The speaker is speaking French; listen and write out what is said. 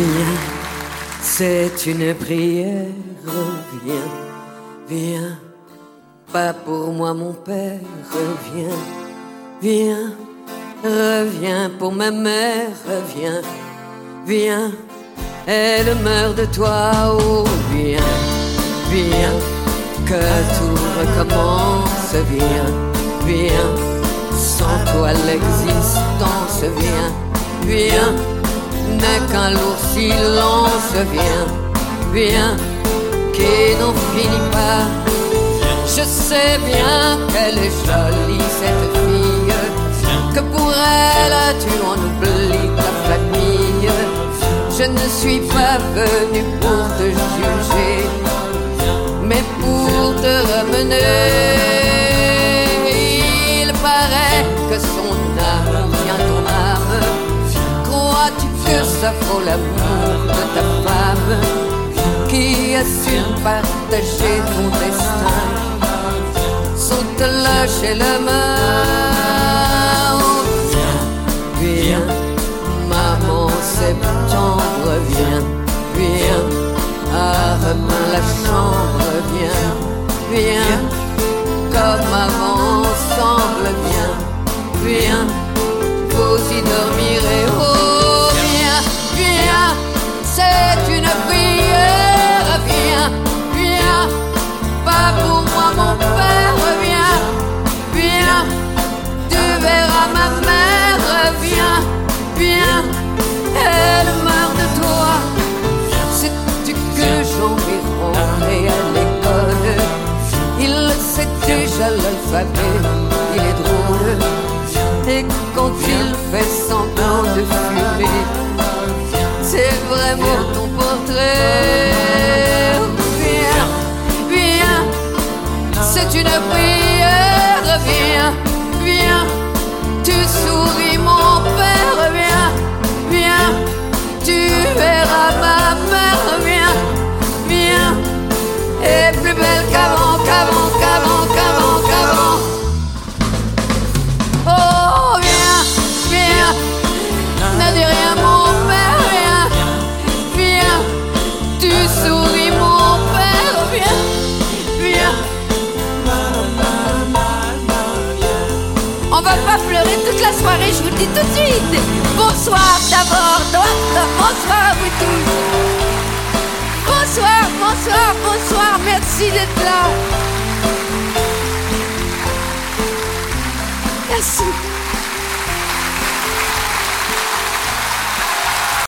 Viens, c'est une prière. Viens, viens, pas pour moi mon père. Viens, viens, reviens pour ma mère. Viens, viens, elle meurt de toi. Oh, viens, viens, que tout recommence. Viens, viens, sans toi l'existence. Viens, viens, n'est qu'un lourd silence. Viens, viens, qui n'en finit pas. Je sais bien qu'elle est jolie cette fille, que pour elle tu en oublies ta famille. Je ne suis pas venu pour te juger, mais pour te ramener. Il paraît que son âme vient ton âme. Crois-tu que ça vaut l'amour de ta femme, qui a su partager ton destin sans te lâcher la main? Oh, viens, viens, maman septembre. Viens, viens, arrête la chambre. Viens, viens, comme avant ensemble. Viens, viens, vous y dormirez. Oh, viens, viens, c'est une prière. Viens, viens, pas pour moi mon père. Viens, viens, tu verras ma mère. Viens, viens, elle meurt de toi. Sais-tu que j'en ai rentré à l'école? Il sait déjà l'alphabet, il est drôle. Et quand il fait semblant de fumer, c'est vraiment ton portrait. Viens, viens, c'est une prière. Viens, viens, tu souris mon père. Viens, viens, tu verras ma mère. Viens, viens, et plus belle qu'avant, qu'avant, qu'avant, qu'avant, qu'avant. Oh, viens, viens, ne dis rien mon père. Viens, viens, tu souris mon père. Viens, viens. On va pas pleurer toute la soirée, je vous le dis tout de suite. Bonsoir d'abord, bonsoir à vous tous. Bonsoir, bonsoir, bonsoir, merci d'être là. Merci.